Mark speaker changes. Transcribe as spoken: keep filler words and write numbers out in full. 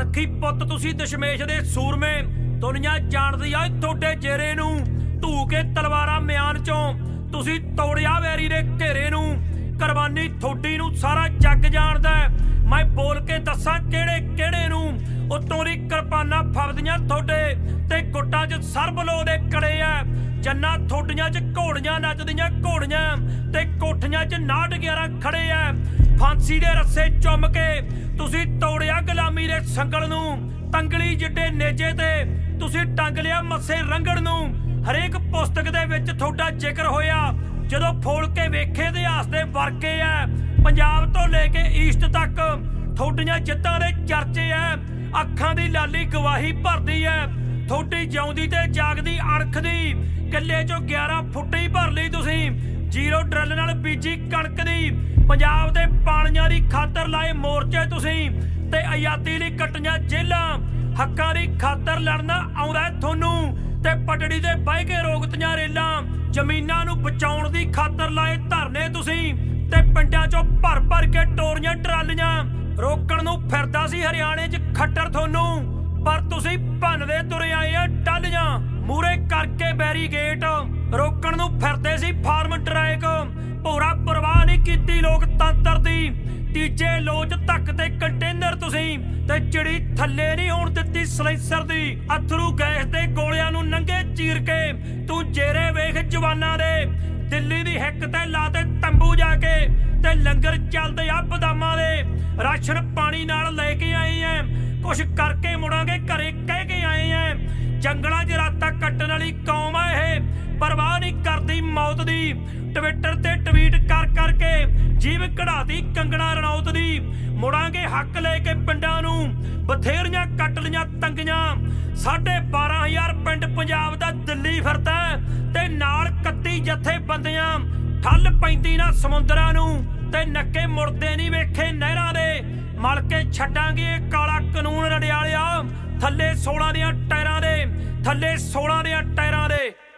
Speaker 1: ਅਣਖੀ ਪੁੱਤ ਤੁਸੀਂ ਦਸ਼ਮੇਸ਼ ਦੇ ਸੂਰਮੇ, ਦੁਨੀਆ ਜਾਣਦੀ ਆ ਤੁਹਾਡੇ ਜੇਰੇ ਨੂੰ। ਧੂ ਕੇ ਤਲਵਾਰਾਂ ਮਿਆਨ ਚੋਂ ਤੁਸੀਂ ਤੋੜਿਆ ਵੈਰੀ ਦੇ ਘੇਰੇ ਨੂੰ। ਕੁਰਬਾਨੀ ਥੋਡੀ ਨੂੰ ਸਾਰਾ ਜੱਗ ਜਾਣਦਾ, ਮੈਂ ਬੋਲ ਕੇ ਦੱਸਾਂ ਕਿਹੜੇ ਕਿਹੜੇ ਨੂੰ। ਉੱਤੋਂ ਦੀ ਕਿਰਪਾਨਾਂ ਫਬਦੀਆਂ ਥੋਡੇ ਤੇ ਗੁੱਟਾਂ 'ਚ ਸਰਬਲੋ ਦੇ ਕੜੇ ਆ। ਜੰਨਾਂ ਥੋਡੀਆਂ 'ਚ ਘੋੜੀਆਂ ਨੱਚਦੀਆਂ ਘੋੜੀਆਂ ਤੇ ਕੋਠੀਆਂ 'ਚ ਨਾਟ ਗਿਆਰਾਂ ਖੜੇ ਆ। ਫਾਂਸੀ ਦੇ ਰੱਸੇ ਚੁੰਮ ਕੇ ਤੁਸੀਂ ਤੋੜਿਆ ਗੁਲਾਮੀ ਦੇ ਸੰਗਲ ਨੂੰ। ਤੰਗਲੀ ਜਿੱਡੇ ਨੇਜੇ ਤੇ ਤੁਸੀਂ ਟੰਗ ਲਿਆ ਮੱਸੇ ਰੰਗੜ ਨੂੰ। ਹਰੇਕ ਪੁਸਤਕ ਦੇ ਵਿੱਚ ਤੁਹਾਡਾ ਜ਼ਿਕਰ ਹੋਇਆ, ਜਦੋਂ ਫੋਲ ਕੇ ਵੇਖੇ ਇਤਿਹਾਸ ਦੇ ਵਰਕੇ ਆ। ਪੰਜਾਬ ਤੋਂ ਲੈ ਕੇ ਈਸਟ ਤੱਕ ਤੁਹਾਡੀਆਂ ਜਿੱਤਾਂ ਦੇ ਚਰਚੇ ਆ। ਅੱਖਾਂ ਦੀ ਲਾਲੀ ਗਵਾਹੀ ਭਰਦੀ ਐ ਤੁਹਾਡੀ ਜਿਉਂਦੀ ਤੇ ਜਾਗਦੀ ਅਣਖ ਦੀ। ਕਿੱਲੇ 'ਚੋਂ ਗਿਆਰਾਂ ਫੁੱਟੀ ਭਰ ਲਈ ਤੁਸੀਂ, ਜੀਰੋ ਡਰਿੱਲ ਨਾਲ ਬੀਜੀ ਕਣਕ ਦੀ। ਪੰਜਾਬ ਦੇ ਪਾਣੀਆਂ ਦੀ ਖਾਤਰ ਲਾਏ ਮੋਰਚੇ ਤੁਸੀਂ ਤੇ ਆਜ਼ਾਦੀ ਲਈ ਕੱਟੀਆਂ ਜੇਲਾਂ। ਹੱਕਾਂ ਦੀ ਖਾਤਰ ਲੜਨਾ ਆਉਂਦਾ ਤੁਹਾਨੂੰ ਤੇ ਪਟੜੀ ਤੇ ਬਹਿ ਕੇ ਰੋਕਤੀਆਂ ਰੇਲਾਂ। ਜ਼ਮੀਨਾਂ ਨੂੰ ਬਚਾਉਣ ਦੀ ਖਾਤਰ ਲਾਏ ਧਰਨੇ ਤੁਸੀਂ ਤੇ ਪਿੰਡਾਂ 'ਚੋਂ ਭਰ ਭਰ ਕੇ ਟੋਰੀਆਂ ਟਰਾਲੀਆਂ। ਰੋਕਣ ਨੂੰ ਫਿਰਦਾ ਸੀ ਹਰਿਆਣੇ 'ਚ ਖੱਟਰ ਤੁਹਾਨੂੰ, ਪਰ ਤੁਸੀਂ ਭੰਨਦੇ ਤੁਰੇ ਆਏ ਆ ਟਾਹਲੀਆਂ। ਮੂਰੇ ਕਰਕੇ ਬੈਰੀਗੇਟ ਰੋਕਣ ਨੂੰ ਫਿਰਦੇ ਸੀ ਫਾਰਮ ਟਰੈਕ। ਭੋਰਾ ਪਰਵਾਹ ਨਹੀਂ ਕੀਤੀ ਲੋਕਤੰਤਰ ਦੀ, ਤੀਜੇ ਲੋਚ ਧੱਕ ਤੇ ਕੰਟੇਨਰ ਤੁਸੀਂ ਤੇ ਚਿੜੀ ਥੱਲੇ ਨਹੀਂ ਹੋਣ ਦਿੱਤੀ ਸਲੈਂਸਰ ਦੀ। ਅਥਰੂ ਗੈਸ ਦੇ ਗੋਲਿਆਂ ਨੂੰ ਨੰਗੇ ਚੀਰ ਕੇ ਤੂੰ ਜੇਰੇ ਵੇਖ ਜਵਾਨਾਂ ਦੇ। ਦਿੱਲੀ ਦੀ ਹਿੱਕ ਤੇ ਲਾ ਤੇ ਤੰਬੂ ਜਾ ਕੇ ਤੇ ਲੰਗਰ ਚੱਲਦੇ ਆ ਬਦਾਮਾਂ ਦੇ। ਰਾਸ਼ਨ ਪਾਣੀ ਨਾਲ ਲੈ ਕੇ ਆਏ ਐ, ਕੁਛ ਕਰਕੇ ਮੁੜਾਂਗੇ ਘਰੇ ਕਹਿ ਕੇ ਆਏ ਐ। ਜੰਗਲਾਂ 'ਚ ਰਾਤਾਂ ਕੱਟਣ ਵਾਲੀ ਕੌਮ ਆ ਇਹ, ਪਰਵਾਹ ਨਹੀਂ ਕਰਦੀ ਮੌਤ ਦੀ। ਟਵਿੱਟਰ ਤੇ ਟਵੀਟ ਕਰ ਕਰਕੇ ਜੀਵ ਕਢਾਤੀ ਕੰਗਣਾ ਰਣੌਤ ਦੀ। ਮੁੜਾਂਗੇ ਹੱਕ ਲੈ ਕੇ ਪਿੰਡਾਂ ਨੂੰ, ਬਥੇਰੀਆਂ ਕੱਟ ਲੀਆਂ ਤੰਗੀਆਂ। ਸਾਢੇ ਬਾਰਾਂ ਹਜ਼ਾਰ ਪਿੰਡ ਪੰਜਾਬ ਦਾ ਦਿੱਲੀ ਫਿਰਦਾ ਤੇ ਨਾਲ ਇਕੱਤੀ ਜੱਥੇ ਬੰਦੀਆਂ। ਠੱਲ ਪੈਂਦੀ ਨਾ ਸਮੁੰਦਰਾਂ ਨੂੰ ਤੇ ਨੱਕੇ ਮੁੜਦੇ ਨਹੀਂ ਵੇਖੇ ਨਹਿਰਾਂ ਦੇ। ਮਲ ਕੇ ਛੱਡਾਂਗੇ ਇਹ ਕਾਲਾ ਕਾਨੂੰਨ ਰੜਿਆਲਿਆ, ਥੱਲੇ ਸੋਲਾਂ ਦੀਆਂ ਟਾਇਰਾਂ ਦੇ, ਥੱਲੇ ਸੋਲਾਂ ਦੀਆਂ ਟਾਇਰਾਂ ਦੇ।